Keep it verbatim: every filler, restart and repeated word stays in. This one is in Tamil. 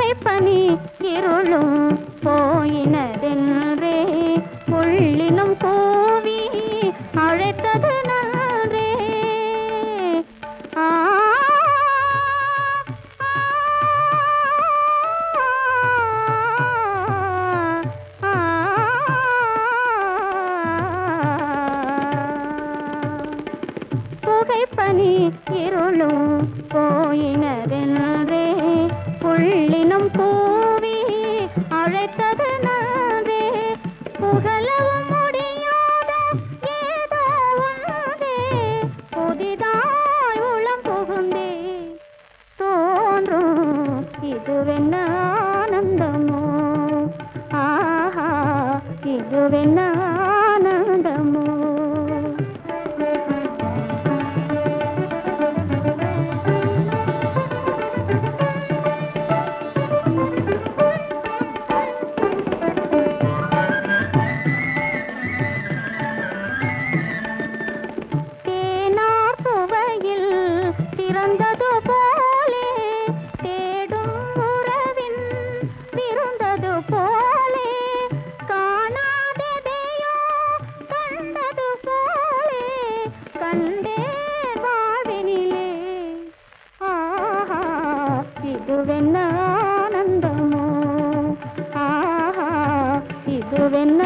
புகைப்பனி இருளும் போயினதென்றே புள்ளினும் கூவி அழைத்தது நன்றே. ஆ புகைப்பனி இருளும் போயினதென்றே புள்ளினும் கூவி அழைத்தது நன்றே. புகழவும் முடியாத ஏதோ ஒன்றே புதிதாய் உளம் புகுந்தே தோன்றும் இதுவென்ன ஆனந்தமோ. ஆஹா இதுவென்ன ஆனந்தமோ. பிறந்தது போலே தேடும் உறவின் பிறந்தது போலே காணாததையோ கண்டது போலே கண்டே வாழ்வினிலே. ஆஹா இதுவென்ன ஆனந்தமோ. ஆஹா இதுவென்ன